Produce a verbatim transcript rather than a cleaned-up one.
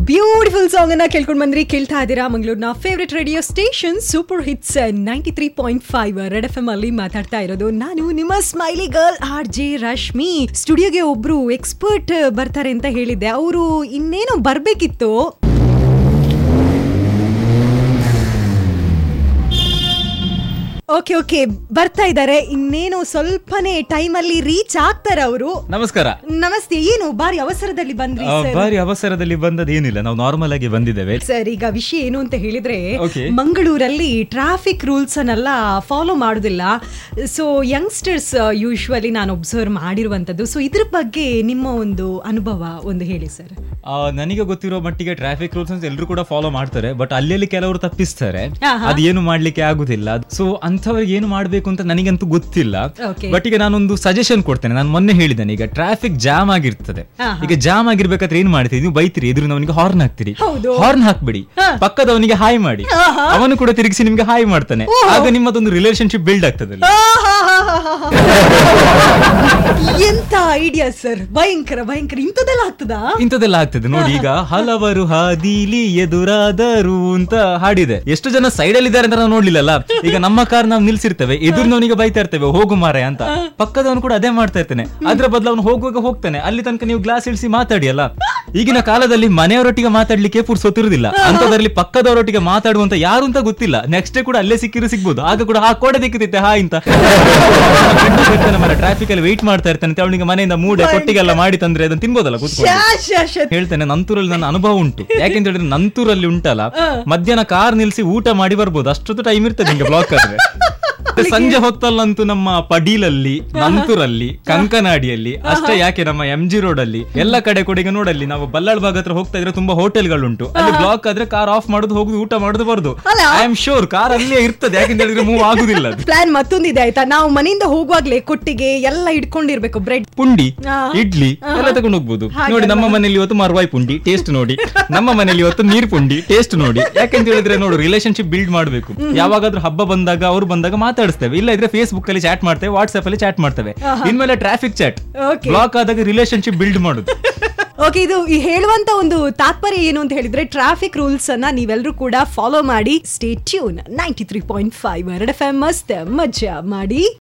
Beautiful song ಅನ್ನ ಕೇಳ್ಕೊಂಡ್ ಬಂದ್ರಿ. ಕೇಳ್ತಾ ಇದ್ದೀರಾ ಮಂಗಳೂರಿನ favourite radio station super hits ninety three point five red F M ಅಲ್ಲಿ ಮಾತಾಡ್ತಾ ಇರೋದು ನಾನು ನಿಮ್ಮ smiley girl R J Rashmi. ಸ್ಟುಡಿಯೋಗೆ ಒಬ್ರು ಎಕ್ಸ್ಪರ್ಟ್ ಬರ್ತಾರೆ ಅಂತ ಹೇಳಿದ್ದೆ, ಅವರು ಇನ್ನೇನೋ ಬರ್ಬೇಕಿತ್ತು. ಓಕೆ ಓಕೆ ಬರ್ತಾ ಇದ್ದಾರೆ, ಇನ್ನೇನು ಸ್ವಲ್ಪನೇ ಟೈಮ್ ಅಲ್ಲಿ ರೀಚ್ ಆಗ್ತಾರೆ ಅವರು. ನಮಸ್ಕಾರ. ನಮಸ್ತೆ. ಏನು ಬಾರಿ ಅವಸರದಲ್ಲಿ ಬಂದ್ರಿ? ಬಾರಿ ಅವಸರದಲ್ಲಿ ಬಂದದ ಏನಿಲ್ಲ, ನಾವು ನಾರ್ಮಲ್ ಆಗಿ ಬಂದಿದ್ದೇವೆ ಸರ್. ಈಗ ವಿಷಯ ಏನು ಅಂತ ಹೇಳಿದ್ರೆ, ಮಂಗಳೂರಲ್ಲಿ ಟ್ರಾಫಿಕ್ ರೂಲ್ಸ್ ಅನ್ನೆಲ್ಲ ಫಾಲೋ ಮಾಡುದಿಲ್ಲ. ಸೊ ಯಂಗ್ಸ್ಟರ್ಸ್ ಯೂಶುವಲಿ ನಾನು ಒಬ್ಸರ್ವ್ ಮಾಡಿರುವಂತದ್ದು. ಸೊ ಇದ್ರ ಬಗ್ಗೆ ನಿಮ್ಮ ಒಂದು ಅನುಭವ ಒಂದು ಹೇಳಿ ಸರ್. ನನಗೆ ಗೊತ್ತಿರೋ ಮಟ್ಟಿಗೆ ಟ್ರಾಫಿಕ್ ರೂಲ್ಸ್ ಅಂತ ಎಲ್ಲರೂ ಕೂಡ ಫಾಲೋ ಮಾಡ್ತಾರೆ, ಬಟ್ ಅಲ್ಲಿ ಕೆಲವರು ತಪ್ಪಿಸ್ತಾರೆ, ಅದೇನು ಮಾಡ್ಲಿಕ್ಕೆ ಆಗುದಿಲ್ಲ. ಸೊ ಅಂಥವ್ರಿಗೆ ಏನು ಮಾಡ್ಬೇಕು ಅಂತ ನನಗಂತೂ ಗೊತ್ತಿಲ್ಲ. ಬಟ್ ಈಗ ನಾನೊಂದು ಸಜೆಷನ್ ಕೊಡ್ತೇನೆ. ನಾನು ಮೊನ್ನೆ ಹೇಳಿದ್ದೇನೆ, ಈಗ ಟ್ರಾಫಿಕ್ ಜಾಮ್ ಆಗಿರ್ತದೆ. ಈಗ ಜಾಮ್ ಆಗಿರ್ಬೇಕಾದ್ರೆ ಏನ್ ಮಾಡ್ತೀರಿ ನೀವು? ಬೈತೀರಿ, ಎದುರಿನವನಿಗೆ ಹಾರ್ನ್ ಹಾಕ್ತಿರಿ. ಹಾರ್ನ್ ಹಾಕ್ಬಿಡಿ, ಪಕ್ಕದವನಿಗೆ ಹಾಯ್ ಮಾಡಿ, ಅವನು ಕೂಡ ತಿರುಗಿಸಿ ನಿಮ್ಗೆ ಹಾಯ್ ಮಾಡ್ತಾನೆ. ಆಗ ನಿಮ್ಮದೊಂದು ರಿಲೇಶನ್ಶಿಪ್ ಬಿಲ್ಡ್ ಆಗ್ತದೆ. ಎಂತ ಐಡಿಯಾ ಸರ್, ಭಯಂಕರ ಭಯಂಕರ. ಇಂಥದೆಲ್ಲ ಆಗ್ತದಾ? ಇಂಥದೆಲ್ಲ ಆಗ್ತದೆ ನೋಡಿ. ಈಗ ಹಲವರು ಹಾದಿಲಿ ಎದುರಾದರು ಅಂತ ಹಾಡಿದೆ. ಎಷ್ಟು ಜನ ಸೈಡ್ ಅಲ್ಲಿ ಇದ್ದಾರೆ ಅಂತ ನಾವು ನೋಡ್ಲಿಲ್ಲಲ್ಲ. ಈಗ ನಮ್ಮ ಕಾರ್ ನಾವು ನಿಲ್ಸಿರ್ತೇವೆ, ಎದುರಿನವನಿಗೆ ಬೈತಾ ಇರ್ತೇವೆ ಹೋಗು ಮಾರೆ ಅಂತ, ಪಕ್ಕದವನು ಕೂಡ ಅದೇ ಮಾಡ್ತಾ ಇರ್ತಾನೆ. ಅದ್ರ ಬದಲು ಅವನು ಹೋಗುವಾಗ ಹೋಗ್ತಾನೆ, ಅಲ್ಲಿ ತನಕ ನೀವು ಗ್ಲಾಸ್ ಇಳಿಸಿ ಮಾತಾಡಿ ಅಲ್ಲ. ಈಗಿನ ಕಾಲದಲ್ಲಿ ಮನೆಯವರೊಟ್ಟಿಗೆ ಮಾತಾಡ್ಲಿಕ್ಕೆ ಪುರ್ಸೊತ್ತಿರುದಿಲ್ಲ, ಅಂತದ್ರಲ್ಲಿ ಪಕ್ಕದವರೊಟ್ಟಿಗೆ ಮಾತಾಡುವಂತ ಯಾರು ಅಂತ ಗೊತ್ತಿಲ್ಲ. ನೆಕ್ಸ್ಟ್ ಡೇ ಕೂಡ ಅಲ್ಲೇ ಸಿಕ್ಕಿರು ಸಿಗ್ಬೋದು, ಆಗ ಕೂಡ ಹಾ ಕೊಡೆ ದಿಕ್ಕುತ್ತಿತ್ತೆ ಹಾ ಅಂತ ಟ್ರಾಫಿಕ್ ಅಲ್ಲಿ ವೇಟ್ ಮಾಡ್ತಾ ಇರ್ತಾನೆ. ಅವನಿಗೆ ಮನೆಯಿಂದ ಮೂಡೆ ಕೊಟ್ಟಿಗೆಲ್ಲ ಮಾಡಿ ತಂದ್ರೆ ಅದನ್ನ ತಿನ್ಬೋದಲ್ಲ ಕೂತ್ಕೊಂಡು. ಹೇಳ್ತೇನೆ, ನಂತೂರಲ್ಲಿ ನನ್ನ ಅನುಭವ ಉಂಟು. ಯಾಕೆಂತ ಹೇಳಿದ್ರೆ ನಂತೂರಲ್ಲಿ ಉಂಟಲ್ಲ, ಮಧ್ಯಾಹ್ನ ಕಾರ್ ನಿಲ್ಸಿ ಊಟ ಮಾಡಿ ಬರ್ಬೋದು, ಅಷ್ಟೊತ್ತು ಟೈಮ್ ಇರ್ತದೆ ನಿಮ್ಗೆ ಬ್ಲಾಕ್ ಆದ್ರೆ. ಸಂಜೆ ಹೊತ್ತಲ್ಲಂತೂ ನಮ್ಮ ಪಡೀಲಲ್ಲಿ, ನಂತೂರಲ್ಲಿ, ಕಂಕನಾಡಿಯಲ್ಲಿ ಅಷ್ಟೇ ಯಾಕೆ ನಮ್ಮ ಎಂ ಜಿ ರೋಡ್ ಅಲ್ಲಿ ಎಲ್ಲ ಕಡೆ ಕೂಡ ಈಗ ನೋಡಲ್ಲಿ ನಾವು ಬಲ್ಲಾಳ್ ಭಾಗ ಹತ್ರ ಹೋಗ್ತಾ ಇದ್ರೆ ತುಂಬಾ ಹೋಟೆಲ್ಗಳುಂಟು. ಅಲ್ಲಿ ಬ್ಲಾಕ್ ಆದ್ರೆ ಕಾರ್ ಆಫ್ ಮಾಡುದು, ಹೋಗುದು, ಊಟ ಮಾಡುದು, ಬರುದು. ಐ ಆಮ್ ಶೋರ್ ಕಾರ್ ಅಲ್ಲೇ ಇರ್ತದೆ, ಯಾಕೆಂತ ಹೇಳಿದ್ರೆ ಮೂವ್ ಆಗುದಿಲ್ಲ. ಪ್ಲಾನ್ ಮತ್ತೊಂದಿದೆ ಆಯ್ತಾ, ನಾವು ಮನೆಯಿಂದ ಹೋಗುವಾಗ್ಲೇ ಕೊಟ್ಟಿಗೆ ಎಲ್ಲ ಇಟ್ಕೊಂಡಿರ್ಬೇಕು, ಬ್ರೆಡ್ ಪುಂಡಿ, ಇಡ್ಲಿ ಎಲ್ಲ ತಗೊಂಡು ಹೋಗ್ಬೋದು. ನೋಡಿ ನಮ್ಮ ಮನೇಲಿ ಇವತ್ತು ಮರ್ವಾಯಿ ಪುಂಡಿ ಟೇಸ್ಟ್ ನೋಡಿ, ನಮ್ಮ ಮನೇಲಿ ಇವತ್ತು ನೀರ್ ಪುಂಡಿ ಟೇಸ್ಟ್ ನೋಡಿ. ಯಾಕೆಂತ ಹೇಳಿದ್ರೆ ನೋಡು, ರಿಲೇಶನ್ಶಿಪ್ ಬಿಲ್ಡ್ ಮಾಡ್ಬೇಕು. ಯಾವಾಗಾದ್ರೂ ಹಬ್ಬ ಬಂದಾಗ ಅವ್ರು ಬಂದಾಗ ಮಾತಾಡಿಸ್ತೇವೆ, ಇಲ್ಲ ಇದ್ರೆ ಫೇಸ್ಬುಕ್ ಅಲ್ಲಿ ಚಾಟ್ ಮಾಡ್ತೇವೆ, ವಾಟ್ಸ್ಆಪ್ ಅಲ್ಲಿ ಚಾಟ್ ಮಾಡ್ತೇವೆ. ಇನ್ಮೇಲೆ ಟ್ರಾಫಿಕ್ ಚಾಟ್, ಬ್ಲಾಕ್ ಆದಾಗ ರಿಲೇಶನ್ಶಿಪ್ ಬಿಲ್ಡ್ ಮಾಡುದು. ಓಕೆ, ಇದು ಹೇಳುವಂತ ಒಂದು ತಾತ್ಪರ್ಯ ಏನು ಅಂತ ಹೇಳಿದ್ರೆ, ಟ್ರಾಫಿಕ್ ರೂಲ್ಸ್ ಅನ್ನ ನೀವೆಲ್ಲರೂ ಕೂಡ ಫಾಲೋ ಮಾಡಿ. Stay tune ninety three point five red F M ಮಸ್ತ್ ಮಜಾ ಮಾಡಿ.